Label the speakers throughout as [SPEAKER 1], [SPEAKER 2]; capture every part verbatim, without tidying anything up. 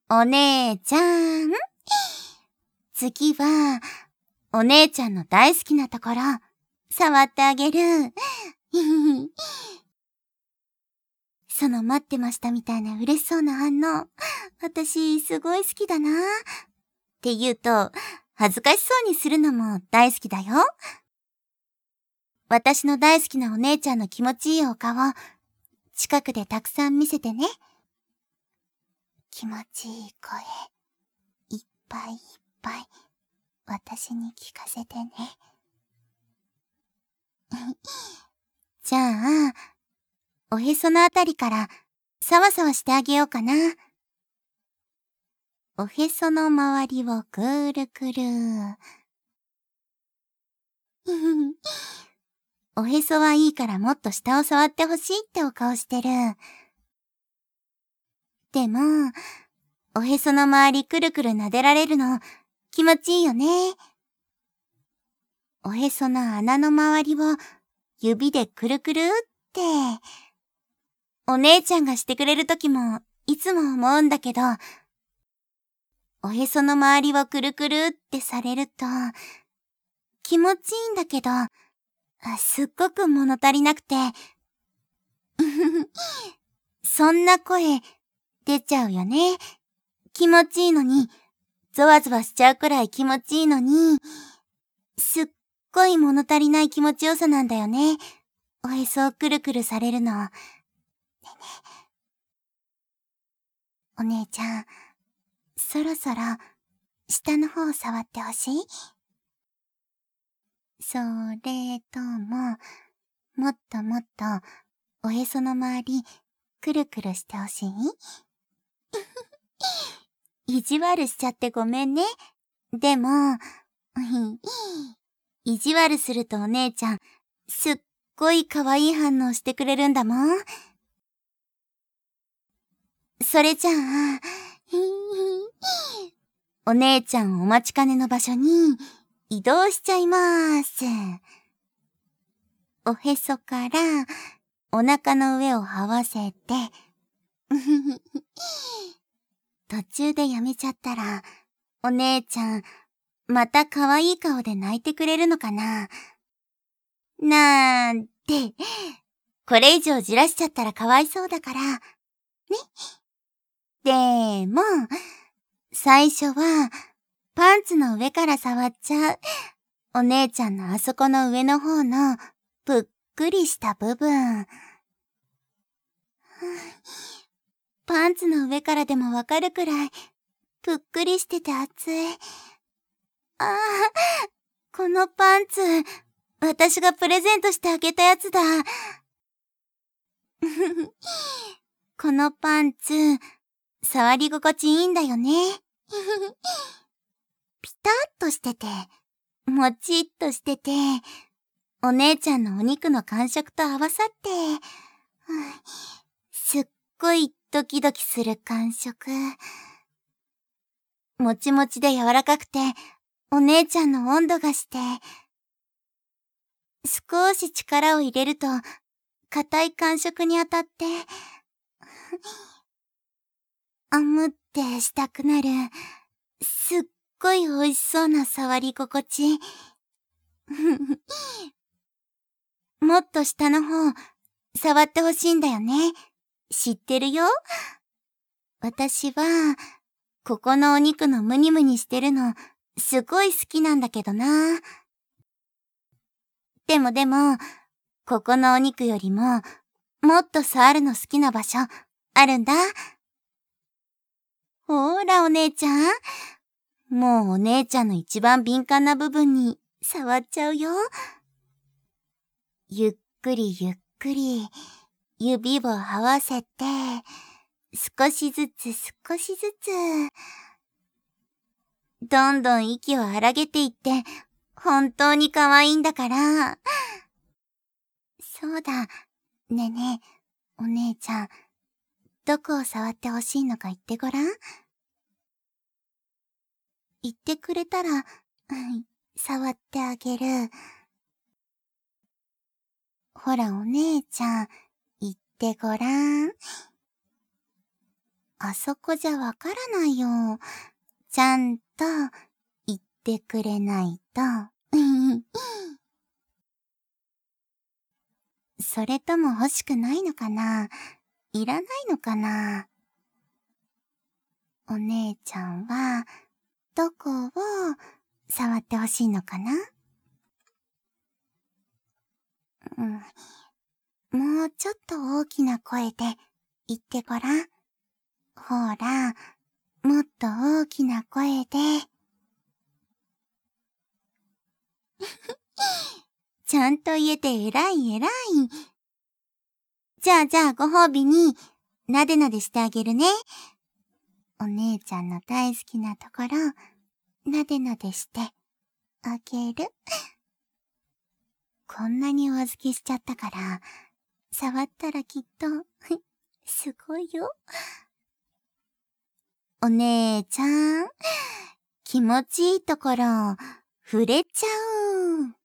[SPEAKER 1] お姉ちゃん。次は、お姉ちゃんの大好きなところ、触ってあげる。その待ってましたみたいな嬉しそうな反応、私すごい好きだな。って言うと、恥ずかしそうにするのも大好きだよ。私の大好きなお姉ちゃんの気持ちいいお顔、近くでたくさん見せてね。気持ちいい声、いっぱいいっぱい、私に聞かせてね。じゃあ、おへそのあたりからサワサワしてあげようかな。おへその周りをくるくる。おへそはいいからもっと下を触ってほしいってお顔してる。でも、おへその周りくるくる撫でられるの気持ちいいよね。おへその穴の周りを指でくるくるって。お姉ちゃんがしてくれるときもいつも思うんだけど、おへその周りをくるくるってされると気持ちいいんだけど、すっごく物足りなくて、そんな声出ちゃうよね。気持ちいいのに、ゾワゾワしちゃうくらい気持ちいいのに、すっごい物足りない気持ちよさなんだよね。おへそをくるくるされるの。ねえねえ。お姉ちゃん、そろそろ下の方を触ってほしい？それとも、もっともっとおへその周りくるくるしてほしい？意地悪しちゃってごめんね。でも、意地悪するとお姉ちゃん、すっごい可愛い反応してくれるんだもん。それじゃあ、お姉ちゃんお待ちかねの場所に移動しちゃいまーす。おへそからお腹の上を這わせて、途中でやめちゃったら、お姉ちゃん、また可愛い顔で泣いてくれるのかな？なんて、これ以上じらしちゃったらかわいそうだから、ね。でも、最初は、パンツの上から触っちゃう。お姉ちゃんのあそこの上の方の、ぷっくりした部分。パンツの上からでもわかるくらい、ぷっくりしてて熱い。ああ、このパンツ、私がプレゼントしてあげたやつだ。このパンツ、触り心地いいんだよね。ピタッとしてて、もちっとしてて、お姉ちゃんのお肉の感触と合わさって、すっごいドキドキする感触。もちもちで柔らかくて、お姉ちゃんの温度がして、少し力を入れると、硬い感触に当たって、あむってしたくなる、すっごい美味しそうな触り心地。もっと下の方、触ってほしいんだよね。知ってるよ。私は、ここのお肉のムニムニしてるの、すごい好きなんだけどな。でもでも、ここのお肉よりも、もっと触るの好きな場所、あるんだ。ほーらお姉ちゃん。もうお姉ちゃんの一番敏感な部分に触っちゃうよ。ゆっくりゆっくり、指を合わせて、少しずつ少しずつ、どんどん息を荒げていって、本当に可愛いんだから。そうだ。ねえねえ、お姉ちゃん、どこを触ってほしいのか言ってごらん。言ってくれたら、うん、触ってあげる。ほらお姉ちゃん、言ってごらん。 あそこじゃわからないよ。ちゃんと言ってくれないと。それとも欲しくないのかな？いらないのかな？お姉ちゃんは、どこを触ってほしいのかな？うん。もうちょっと大きな声で言ってごらん。ほら、もっと大きな声で。ちゃんと言えて偉い偉い。じゃあじゃあご褒美に、なでなでしてあげるね。お姉ちゃんの大好きなところ、なでなでしてあげる。こんなにお預けしちゃったから、触ったらきっと、すごいよ。お姉ちゃん、気持ちいいところ、触れちゃう。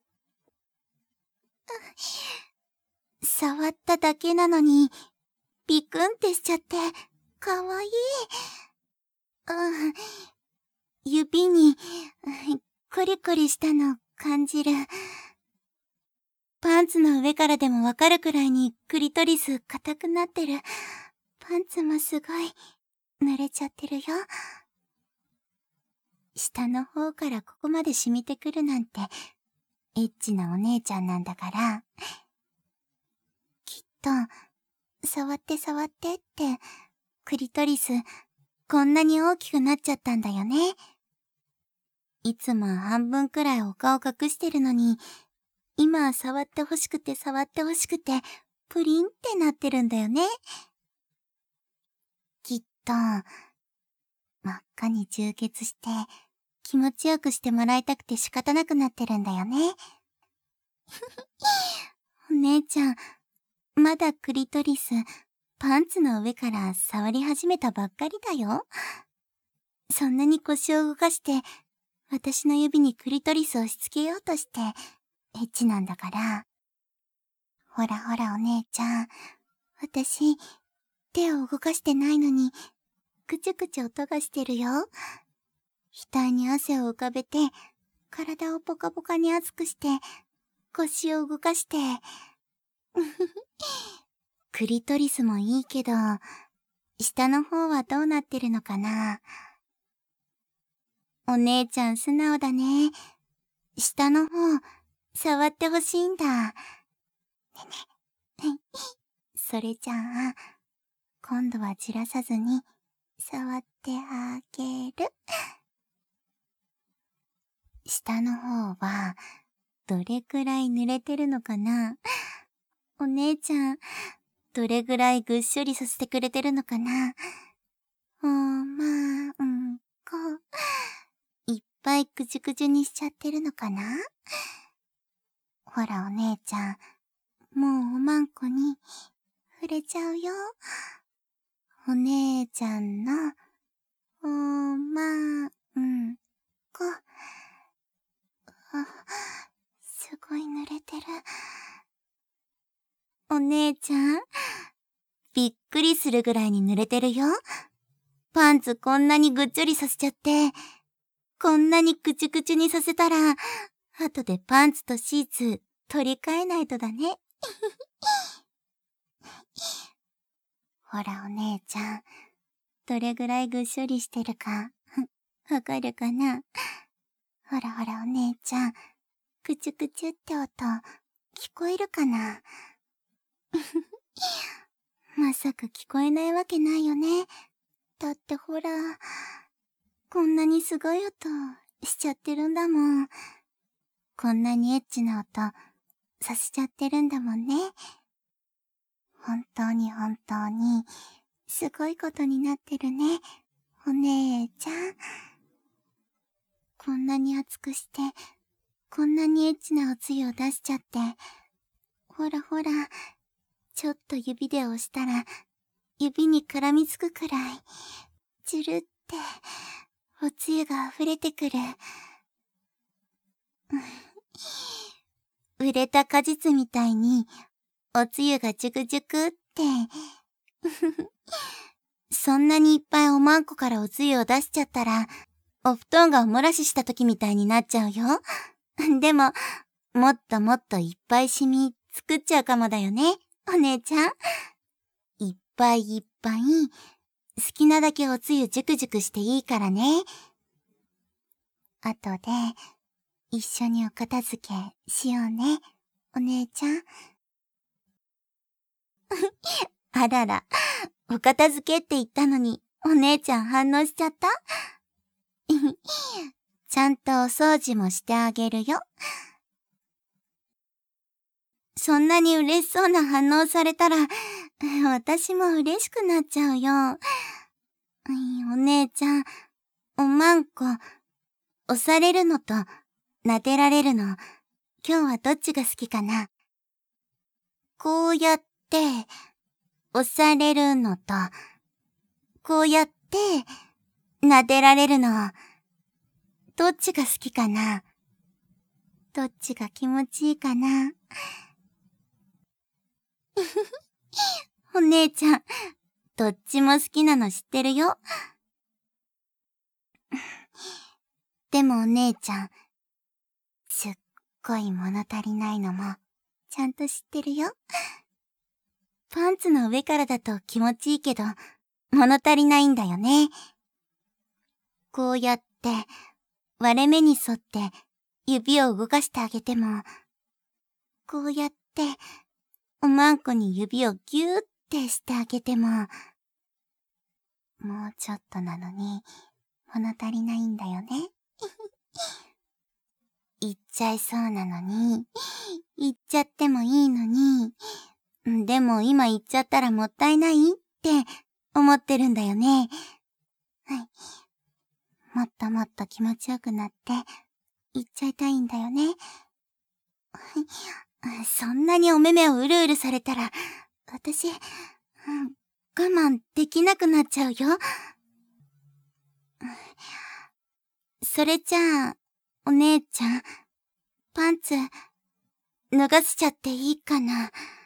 [SPEAKER 1] 触っただけなのに、ピクンってしちゃって、かわいい。うん、指に、コリコリしたの感じる。パンツの上からでもわかるくらいにクリトリス硬くなってる。パンツもすごい、濡れちゃってるよ。下の方からここまで染みてくるなんて、エッチなお姉ちゃんなんだから。きっと、触って触ってって、クリトリス、こんなに大きくなっちゃったんだよね。いつも半分くらいお顔隠してるのに、今は触ってほしくて触ってほしくて、プリンってなってるんだよね。きっと、真っ赤に充血して、気持ちよくしてもらいたくて仕方なくなってるんだよね。お姉ちゃん、まだクリトリス、パンツの上から触り始めたばっかりだよ。そんなに腰を動かして、私の指にクリトリスをしつけようとして、エッチなんだから。ほらほらお姉ちゃん、私、手を動かしてないのに、くちゅくちゅ音がしてるよ。額に汗を浮かべて、体をポカポカに熱くして、腰を動かして。クリトリスもいいけど、下の方はどうなってるのかな？お姉ちゃん素直だね。下の方、触ってほしいんだ。ねね。それじゃあ、今度はじらさずに、触ってあげる。下の方は、どれくらい濡れてるのかな？お姉ちゃん、どれぐらいぐっしょりさせてくれてるのかな？おまんこ。いっぱいくじゅくじゅにしちゃってるのかな？ほらお姉ちゃん、もうおまんこに触れちゃうよ。お姉ちゃんの、おまんこ。あ、すごい濡れてる。お姉ちゃん、びっくりするぐらいに濡れてるよ。パンツこんなにぐっちょりさせちゃって、こんなにくちゅくちゅにさせたら、後でパンツとシーツ取り替えないとだね。ほらお姉ちゃん、どれぐらいぐっしょりしてるか、わかるかな？ほらほらお姉ちゃん、くちゅくちゅって音、聞こえるかな？まさか聞こえないわけないよね。だってほら、こんなにすごい音しちゃってるんだもん。こんなにエッチな音させちゃってるんだもんね。本当に本当に、すごいことになってるね。お姉ちゃん。こんなに熱くして、こんなにエッチなおつゆを出しちゃって。ほらほら、ちょっと指で押したら、指に絡みつくくらい、ジュルって、おつゆが溢れてくる。売れた果実みたいに、おつゆがジュクジュクって。 そんなにいっぱいおまんこからおつゆを出しちゃったら、お布団がおもらしした時みたいになっちゃうよ。でも、もっともっといっぱいシミ作っちゃうかもだよね、お姉ちゃん。いっぱいいっぱい、好きなだけおつゆジュクジュクしていいからね。あとで、一緒にお片付けしようね、お姉ちゃん。あらら、お片付けって言ったのに、お姉ちゃん反応しちゃった？ちゃんとお掃除もしてあげるよ。そんなに嬉しそうな反応されたら、私も嬉しくなっちゃうよ。お姉ちゃん、おまんこ、押されるのと撫でられるの、今日はどっちが好きかな？こうやって、押されるのと、こうやって、撫でられるの、どっちが好きかな？どっちが気持ちいいかな？お姉ちゃん、どっちも好きなの知ってるよ。でもお姉ちゃん、すっごい物足りないのも、ちゃんと知ってるよ。パンツの上からだと気持ちいいけど、物足りないんだよね。こうやって、割れ目に沿って指を動かしてあげても、こうやって、おまんこに指をギューってしてあげても、もうちょっとなのに、物足りないんだよね。言っちゃいそうなのに、言っちゃってもいいのに、でも今言っちゃったらもったいないって思ってるんだよね。はい。もっともっと気持ちよくなって言っちゃいたいんだよね。そんなにお目目をうるうるされたら、私、我慢できなくなっちゃうよ。それじゃあ、お姉ちゃん、パンツ、脱がせちゃっていいかな。